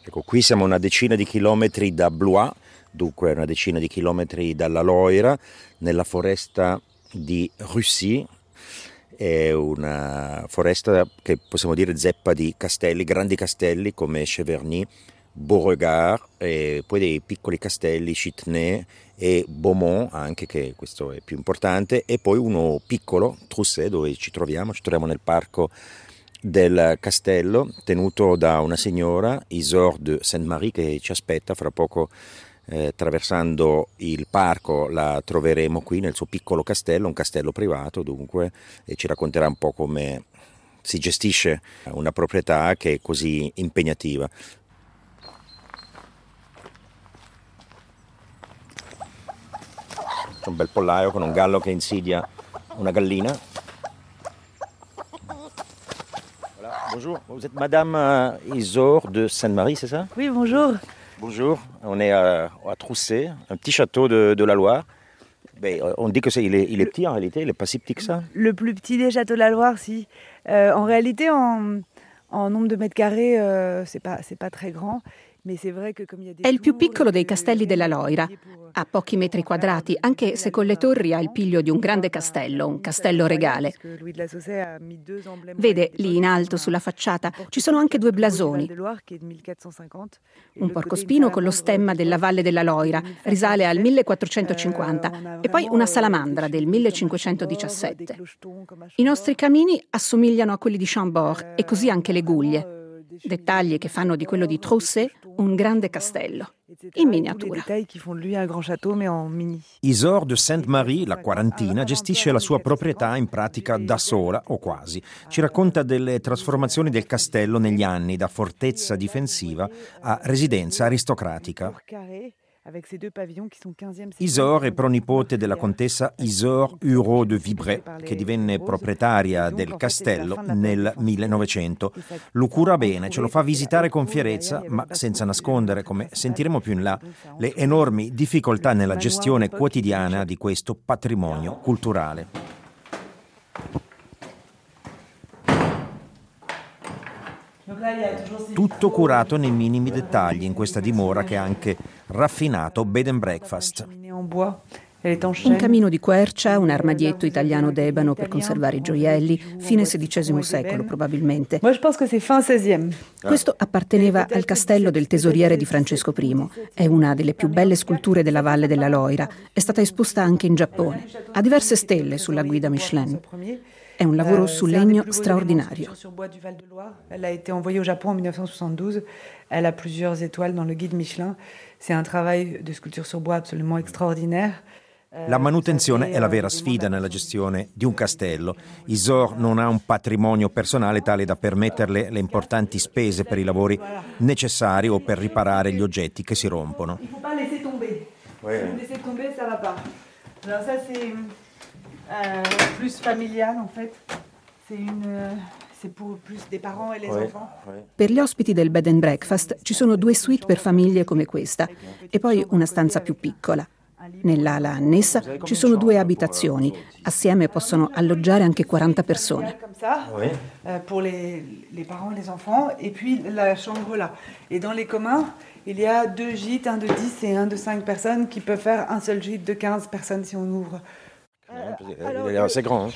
Ecco, qui siamo a una decina di chilometri da Blois, dunque una decina di chilometri dalla Loira, nella foresta di Russy. È una foresta che possiamo dire zeppa di castelli, grandi castelli come Cheverny, Beauregard, e poi dei piccoli castelli, Chitenay e Beaumont anche, che questo è più importante, e poi uno piccolo, Trousset, dove ci troviamo nel parco del castello, tenuto da una signora, Isaure de Sainte-Marie, che ci aspetta fra poco. Attraversando il parco la troveremo qui nel suo piccolo castello, un castello privato dunque, e ci racconterà un po' come si gestisce una proprietà che è così impegnativa. C'è un bel pollaio con un gallo che insidia una gallina. Voilà. Bonjour, vous êtes Madame Isaure de Sainte-Marie, c'est ça? Oui, bonjour. Bonjour, on est à Trousset, un petit château de la Loire. On dit qu'il est petit en réalité, il n'est pas si petit que ça. Le plus petit des châteaux de la Loire, si. En réalité, en nombre de mètres carrés, c'est pas très grand. È il più piccolo dei castelli della Loira. Ha pochi metri quadrati, anche se con le torri ha il piglio di un grande castello, un castello regale. Vede, lì in alto sulla facciata ci sono anche due blasoni. Un porcospino con lo stemma della Valle della Loira, risale al 1450, e poi una salamandra del 1517. I nostri camini assomigliano a quelli di Chambord, e così anche le guglie. Dettagli che fanno di quello di Trousset un grande castello, in miniatura. Isaure de Sainte-Marie, la quarantina, gestisce la sua proprietà in pratica da sola o quasi. Ci racconta delle trasformazioni del castello negli anni, da fortezza difensiva a residenza aristocratica. Isaure è pronipote della contessa Isaure Hureau de Vibray, che divenne proprietaria del castello nel 1900. Lo cura bene, ce lo fa visitare con fierezza, ma senza nascondere, come sentiremo più in là, le enormi difficoltà nella gestione quotidiana di questo patrimonio culturale. Tutto curato nei minimi dettagli in questa dimora che è anche raffinato bed and breakfast. Un camino di quercia, un armadietto italiano d'ebano per conservare i gioielli, fine XVI secolo probabilmente. Questo apparteneva al castello del tesoriere di Francesco I. È una delle più belle sculture della Valle della Loira. È stata esposta anche in Giappone. Ha diverse stelle sulla guida Michelin. È un lavoro su legno straordinario. Elle a été envoyée au Japon en 1972. Elle a plusieurs étoiles dans le guide Michelin. C'est un travail de sculpture sur bois absolument extraordinaire. La manutenzione è la vera sfida nella gestione di un castello. Isaure non ha un patrimonio personale tale da permetterle le importanti spese per i lavori necessari o per riparare gli oggetti che si rompono. Il faut pas laisser tomber. Si vous laissez tomber, ça va pas. Alors ça c'est plus familial en fait. C'est pour plus des parents et les enfants. Per gli ospiti del bed and breakfast ci sono 2 suite per famiglie come questa e poi una stanza più piccola. Nell'ala annessa ci sono 2 abitazioni. Assieme possono alloggiare anche 40 persone. Pour les parents et les enfants, et puis la chambre là. Et dans les communs, il y a 2 gîtes, un de 10 et un de 5 personnes qui peuvent faire un seul gîte de 15 personnes si on ouvre. È assez grand.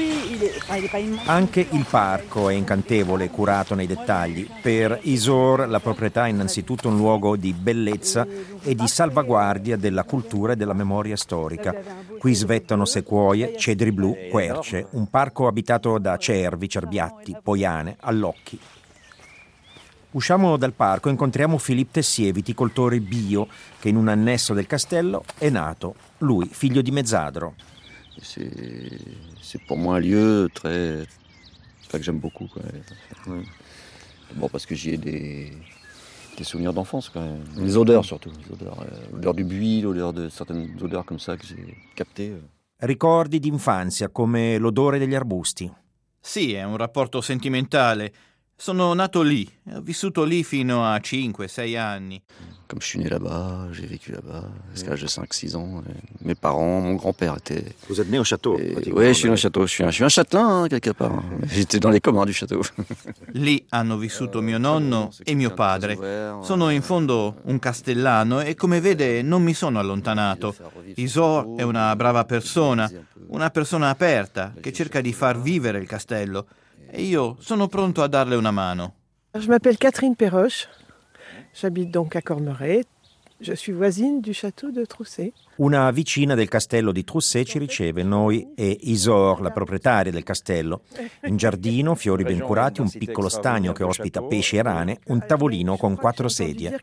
Anche il parco è incantevole, curato nei dettagli. Per Isaure la proprietà è innanzitutto un luogo di bellezza e di salvaguardia della cultura e della memoria storica. Qui svettano sequoie, cedri blu, querce, un parco abitato da cervi, cerbiatti, poiane, allocchi. Usciamo dal parco e incontriamo Philippe Tessier, viticoltore bio, che in un annesso del castello è nato, lui figlio di mezzadro. C'est pour moi un lieu très que j'aime beaucoup quoi. Ouais. Bon parce que j'y ai des souvenirs d'enfance quand même. Les odeurs surtout, l'odeur du buis, l'odeur de certaines odeurs comme ça que j'ai captées. Ricordi d'infanzia come l'odore degli arbusti. Sì, è un rapporto sentimentale. Sono nato lì, ho vissuto lì fino a 5-6 anni. Comme je suis né là-bas, j'ai vécu là-bas jusqu'à l'âge de 5-6 ans. Mes parents, mon grand-père était... Vous êtes né au château? Oui, je suis né au château. Je suis un châtelain, quelque part. J'étais dans les communs du château. Lì hanno vissuto mio nonno e mio padre. Sono in fondo un castellano e come vede non mi sono allontanato. Isor è una brava persona, una persona aperta che cerca di far vivere il castello. E io sono pronto a darle una mano. Je m'appelle Catherine Perroche, j'habite donc à Cormeray, je suis voisine du château de Trousset. Una vicina del castello di Trousset ci riceve, noi e Isor, la proprietaria del castello. In giardino, fiori ben curati, un piccolo stagno che ospita pesci e rane, un tavolino con 4 sedie.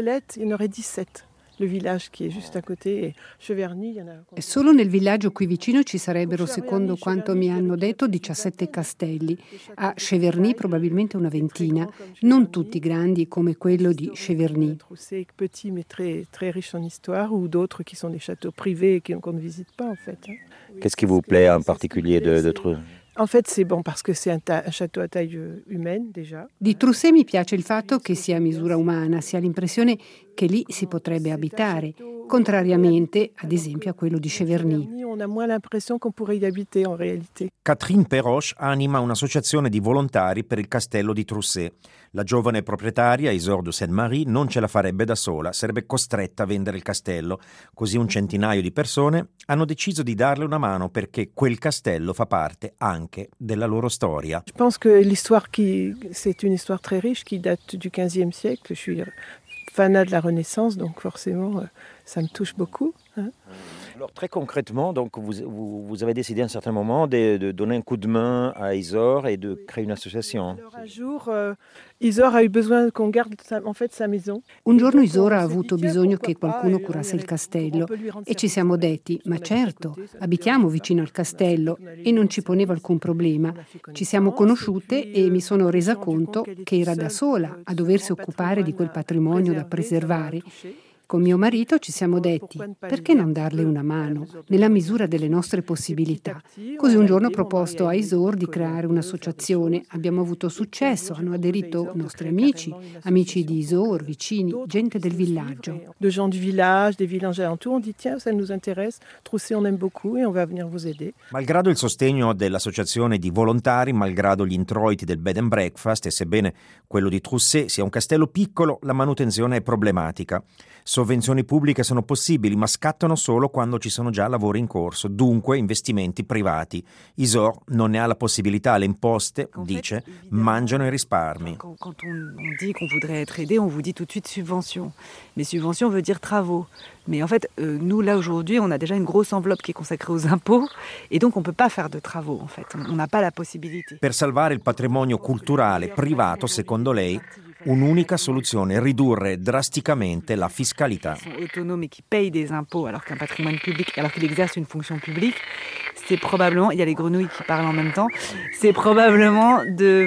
Le village qui est juste à côté, et Cheverny, il y en a... E solo nel villaggio qui vicino ci sarebbero, secondo quanto mi hanno detto, 17 castelli. A Cheverny probabilmente una ventina, non tutti grandi come quello di Cheverny. Petit mais très riche en histoire, ou d'autres qui sont des châteaux privés qu'on ne visite pas en fait. Qu'est-ce qui vous plaît en particulier de Trousset? En fait, c'est bon parce que c'est un château à taille humaine déjà. Di Trousset mi piace il fatto che sia a misura umana, si ha l'impressione che lì si potrebbe abitare, contrariamente ad esempio a quello di Cheverny. On a moins l'impression qu'on pourrait y habiter en réalité. Catherine Perroche anima un'associazione di volontari per il castello di Trousset. La giovane proprietaria, Isor de Sainte-Marie, non ce la farebbe da sola, sarebbe costretta a vendere il castello. Così un centinaio di persone hanno deciso di darle una mano perché quel castello fa parte anche della loro storia. Je pense que l'histoire c'est une histoire très riche qui date du XVe siècle. Je suis fanat de la Renaissance, donc forcément ça me touche beaucoup. Alors très concrètement, donc vous avez décidé à un certain moment de donner un coup de main à Isor et de créer une association. Alors un jour, Isor a eu besoin qu'on garde sa maison. Un giorno Isor ha avuto bisogno che qualcuno curasse il castello e ci siamo detti, ma certo, abitiamo vicino al castello e non ci poneva alcun problema. Ci siamo conosciute e mi sono resa conto che era da sola a doversi occupare di quel patrimonio da preservare. Con mio marito ci siamo detti, perché non darle una mano, nella misura delle nostre possibilità? Così un giorno ho proposto a Isor di creare un'associazione. Abbiamo avuto successo, hanno aderito nostri amici, amici di Isor, vicini, gente del villaggio. De gens du village, des villages alentours, on dit tiens, ça nous intéresse, Trousset on aime beaucoup et on va venir vous aider. Malgrado il sostegno dell'associazione di volontari, malgrado gli introiti del bed and breakfast e sebbene quello di Trousset sia un castello piccolo, la manutenzione è problematica. Sovvenzioni pubbliche sono possibili, ma scattano solo quando ci sono già lavori in corso, dunque investimenti privati. Isor non ne ha la possibilità, le imposte, dice, mangiano i risparmi. Quand on dit qu'on voudrait être aidé, on vous dit tout de suite subvention. Mais subvention veut dire travaux. Mais en fait, nous, là, aujourd'hui, on a déjà une grosse enveloppe qui est consacrée aux impôts et donc on ne peut pas faire de travaux, en fait. On n'a pas la possibilité. Per salvare il patrimonio culturale privato, secondo lei, un'unica soluzione, ridurre drasticamente la fiscalità. Ils sont autonomes et qui payent des impôts alors qu'un patrimoine public, alors qu'il exerce une fonction publique, c'est probablement, il y a les grenouilles qui parlent en même temps, c'est probablement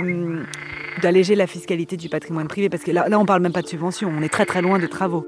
d'alléger la fiscalité du patrimoine privé, parce que là on ne parle même pas de subvention, on est très très loin de travaux.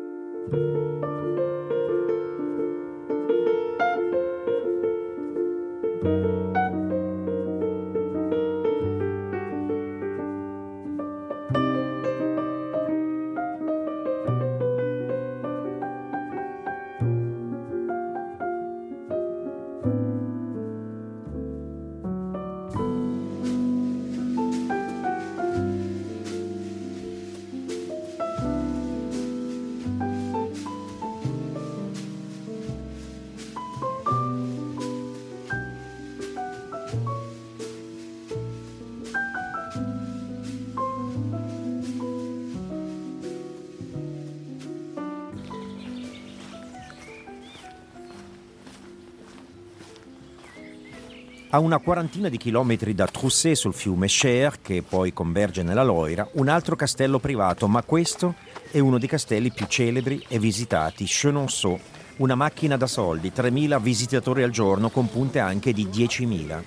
A una quarantina di chilometri da Trousset sul fiume Cher, che poi converge nella Loira, un altro castello privato, ma questo è uno dei castelli più celebri e visitati, Chenonceau, una macchina da soldi, 3.000 visitatori al giorno con punte anche di 10.000.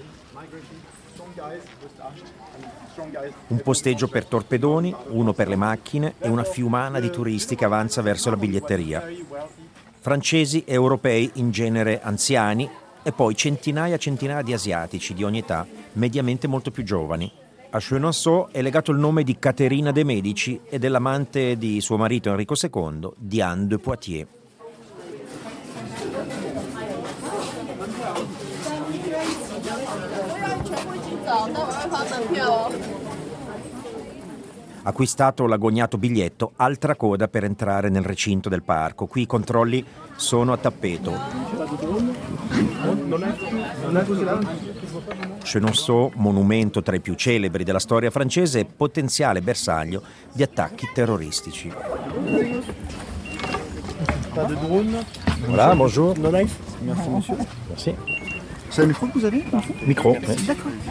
Un posteggio per torpedoni, uno per le macchine e una fiumana di turisti che avanza verso la biglietteria. Francesi e europei, in genere anziani, e poi centinaia di asiatici di ogni età, mediamente molto più giovani. A Chenonceau è legato il nome di Caterina de' Medici e dell'amante di suo marito Enrico II, Diane de Poitiers. Acquistato l'agognato biglietto, altra coda per entrare nel recinto del parco. Qui i controlli sono a tappeto. Chenonceau, monumento tra i più celebri della storia francese e potenziale bersaglio di attacchi terroristici. Voilà, bonjour. Merci, monsieur. Merci. C'est un micro que vous avez? Micro, oui. D'accord.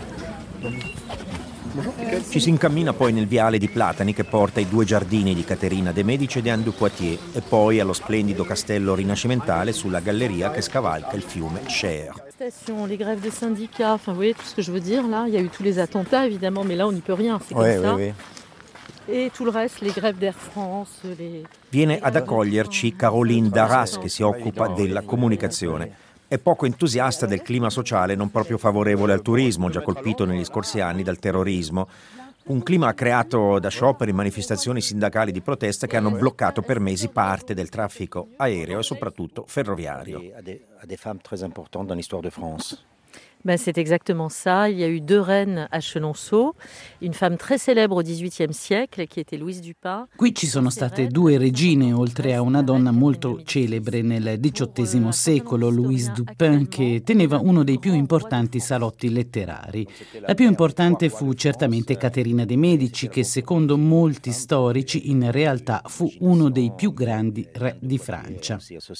Ci si incammina poi nel viale di platani che porta ai due giardini di Caterina de' Medici e Diane de Poitiers e poi allo splendido castello rinascimentale sulla galleria che scavalca il fiume Cher. Les grèves de syndicats, enfin vous voyez tout ce que je veux dire là, il y a eu tous les attentats évidemment, mais là on n'y peut rien, c'est comme ça. Oui. Et tout le reste, les grèves d'Air France, Viene ad accoglierci Caroline Darras che si occupa della comunicazione. È poco entusiasta del clima sociale non proprio favorevole al turismo, già colpito negli scorsi anni dal terrorismo. Un clima creato da scioperi e manifestazioni sindacali di protesta che hanno bloccato per mesi parte del traffico aereo e soprattutto ferroviario. À des femmes très importantes dans l'histoire de France. Ben, c'est exactement ça. Il y a eu deux reines à Chenonceau, une femme très célèbre au XVIIIe siècle qui était Louise Dupin. Qui ci sono state due regine, oltre a una donna molto celebre nel XVIII secolo, Louise Dupin, che teneva uno dei più importanti salotti letterari. La più importante fu certamente Caterina de' Medici, che secondo molti storici in realtà fu uno dei più grandi re di Francia.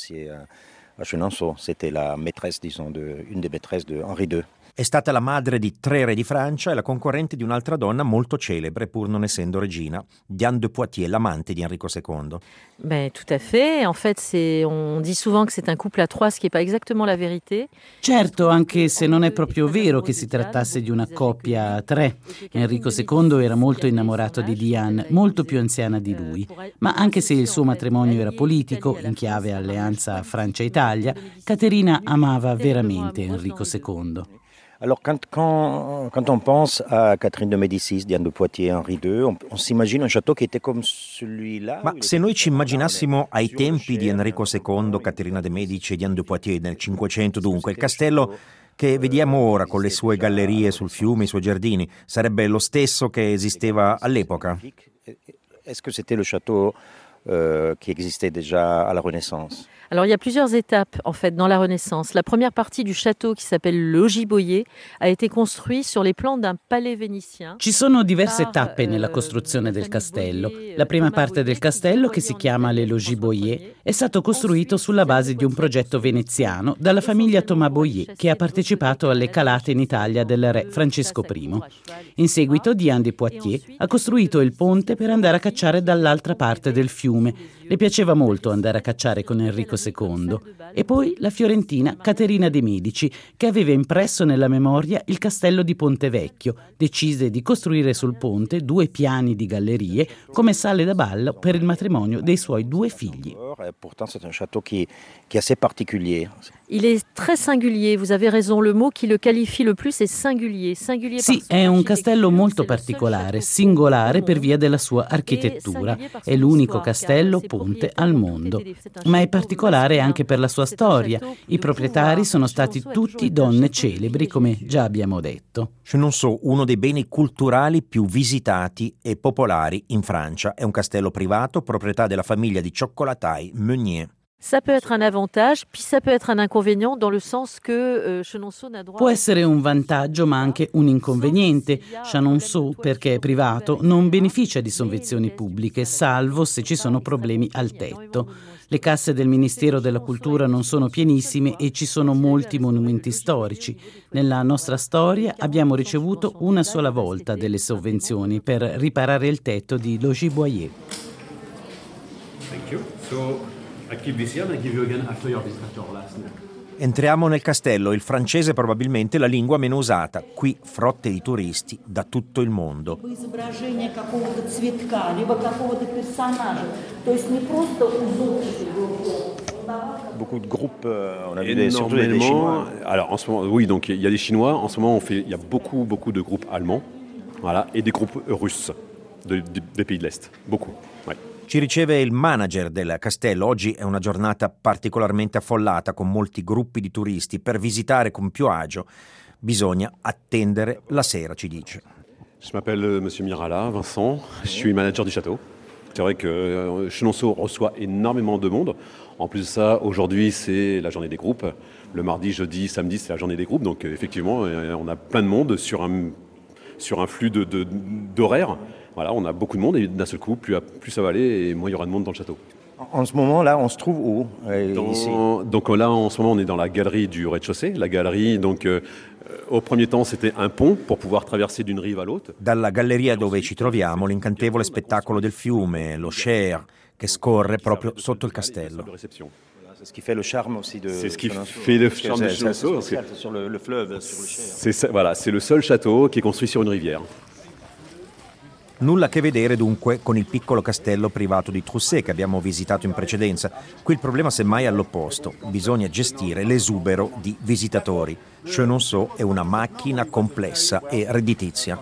À Chenonceau, c'était la maîtresse, disons, une des maîtresses de Henri II. È stata la madre di 3 re di Francia e la concorrente di un'altra donna molto celebre, pur non essendo regina, Diane de Poitiers, l'amante di Enrico II. Ben, tout à fait. En fait, on dit souvent que c'est un couple à 3, ce qui n'est pas exactement la vérité. Certo, anche se non è proprio vero che si trattasse di una coppia a 3. Enrico II era molto innamorato di Diane, molto più anziana di lui. Ma anche se il suo matrimonio era politico, in chiave alleanza Francia-Italia, Caterina amava veramente Enrico II. Alors, quand on pense à Catherine de Médicis, Diane de Poitiers, Henri II, on s'imagine un château qui était comme celui-là. Ma se noi ci immaginassimo ai tempi di Enrico II, Caterina de' Medici e Diane de Poitiers nel Cinquecento, dunque, il castello che vediamo ora con le sue gallerie sul fiume, i suoi giardini, sarebbe lo stesso che esisteva all'epoca? Est-ce que c'était le château qui existait déjà à la Renaissance? Alors il y a plusieurs étapes en fait dans la Renaissance. La première partie du château qui s'appelle le Logis Boyer a été construit sur les plans d'un palais vénitien. Ci sono diverse tappe nella costruzione del castello. La prima parte del castello, che si chiama le Logis Boyer, è stato costruito sulla base di un progetto veneziano dalla famiglia Thomas Boyer, che ha partecipato alle calate in Italia del re Francesco I. In seguito Diane de Poitiers ha costruito il ponte per andare a cacciare dall'altra parte del fiume. Le piaceva molto andare a cacciare con Enrico II. E poi la fiorentina Caterina de' Medici, che aveva impresso nella memoria il castello di Ponte Vecchio. Decise di costruire sul ponte 2 piani di gallerie come sale da ballo per il matrimonio dei suoi 2 figli. Pourtant, c'est un château qui est assez particulier. Il est très singulier, vous avez raison, le mot qui le qualifie le plus è singulier. Sì, è un castello molto particolare, singolare per via della sua architettura. È l'unico castello ponte al mondo, ma è particolare anche per la sua storia. I proprietari sono stati tutti donne celebri, come già abbiamo detto. Chenonceau, uno dei beni culturali più visitati e popolari in Francia. È un castello privato, proprietà della famiglia di cioccolatai Meunier. Ça peut être un avantage, puis ça peut être un inconvénient dans le sens que Chenonceau n'a droit. Può essere un vantaggio ma anche un inconveniente. Chenonceau, perché è privato, non beneficia di sovvenzioni pubbliche, salvo se ci sono problemi al tetto. Le casse del Ministero della Cultura non sono pienissime e ci sono molti monumenti storici. Nella nostra storia abbiamo ricevuto una sola volta delle sovvenzioni per riparare il tetto di Logis Boyer. Thank you. So I keep this here and I give you again after your visitor last night. Entriamo nel castello, il francese è probabilmente la lingua meno usata, qui frotte di turisti da tutto il mondo. Beaucoup de groupes, on a vu surtout des Chinois. Alors en ce moment, oui, donc il y a des Chinois. En ce moment, il y a beaucoup de groupes allemands. voilà, et des groupes russes des pays de l'Est, beaucoup. Ouais. Ci riceve il manager del castello. Oggi è una giornata particolarmente affollata con molti gruppi di turisti. Per visitare con più agio bisogna attendere la sera, ci dice. Je m'appelle Monsieur Mirala, Vincent, je suis manager du château. C'est vrai que Chenonceau reçoit énormément de monde. En plus de ça, aujourd'hui, c'est la journée des groupes. Le mardi, jeudi, samedi, c'est la journée des groupes. Donc effectivement, on a plein de monde sur un flux d'horaires. Voilà, on a beaucoup de monde et d'un seul coup, plus ça va aller et moins il y aura de monde dans le château. En ce moment, là, on se trouve où ici. Donc là, en ce moment, on est dans la galerie du rez-de-chaussée. La galerie, donc, au premier temps, c'était un pont pour pouvoir traverser d'une rive à l'autre. Dalla galleria dove ci troviamo, l'incantevole spettacolo del fiume, lo Cher, che scorre proprio sotto il castello. C'est ce qui fait le charme aussi de C'est ce qui fait le charme de Chenonceau. Sur le fleuve, sur le Cher. Voilà, c'est le seul château qui est construit sur une rivière. Nulla a che vedere dunque con il piccolo castello privato di Trousset che abbiamo visitato in precedenza. Qui il problema semmai è all'opposto. Bisogna gestire l'esubero di visitatori. Chenonceau è una macchina complessa e redditizia.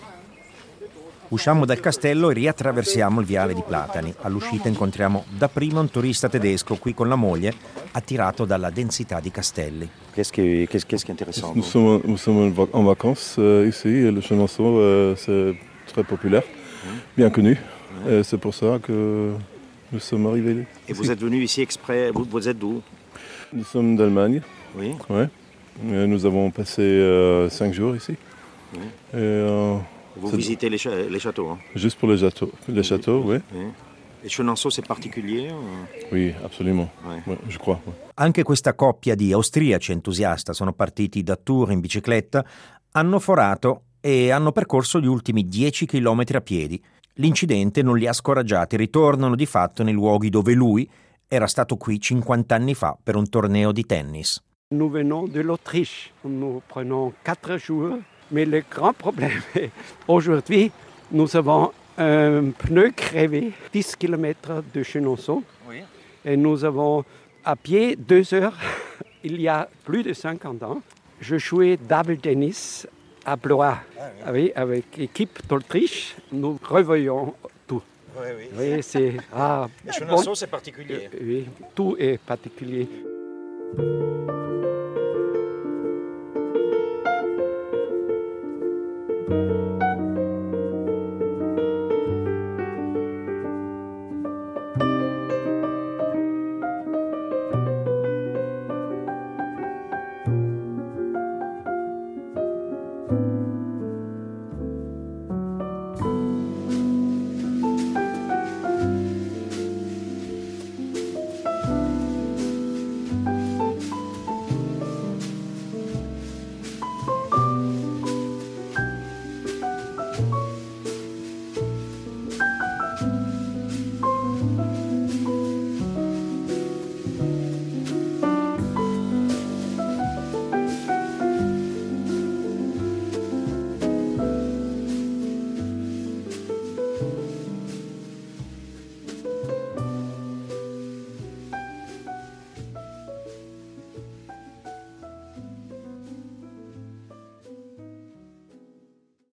Usciamo dal castello e riattraversiamo il viale di Platani. All'uscita incontriamo dapprima un turista tedesco qui con la moglie, attirato dalla densità di castelli. Qu'est-ce qui est intéressant? Nous sommes en vacances ici. Le Chenonceau, c'est très populaire, bien connu. C'est pour ça que nous sommes arrivés. Et vous êtes venu ici exprès, vous êtes d'où? Nous sommes d'Allemagne. Oui. Ouais. Nous avons passé 5 jours ici. Oui. Vous visitez les châteaux, hein? Juste pour les châteaux, oui. Et Chenonceau, c'est particulier? Oui, absolument. Ouais, je crois. Ouais. Anche questa coppia di austriaci entusiasta sono partiti da Tours in bicicletta, hanno forato e hanno percorso gli ultimi 10 chilometri a piedi. L'incidente non li ha scoraggiati, ritornano di fatto nei luoghi dove lui era stato qui 50 anni fa per un torneo di tennis. Nous venons de l'Autriche. Nous prenons 4 jours, mais le grand problème est aujourd'hui, nous avons un pneu crevé 10 km de Chenonceau. Oui. Et nous avons à pied 2 heures, il y a plus de 50 ans. Je jouais double tennis à Blois, oui, avec l'équipe d'Autriche, nous revoyons tout. Oui, c'est Chenonceau, c'est particulier. Oui, tout est particulier.